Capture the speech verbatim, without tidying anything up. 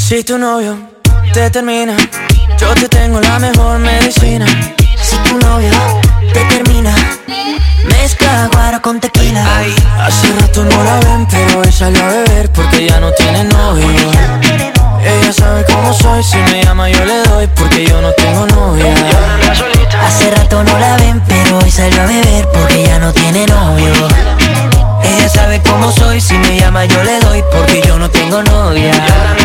Si tu novio te termina, yo te tengo la mejor medicina. Si tu novio te termina, mezcla guaro con tequila. Ay, hace rato no la ven, pero hoy salió a beber porque ya no tiene novio. Ella sabe cómo soy, si me llama yo le doy porque yo no tengo novia. Hace rato no la ven, pero hoy salió a beber porque ya no tiene novio. Ella sabe cómo soy, si me llama yo le doy porque yo no tengo novia.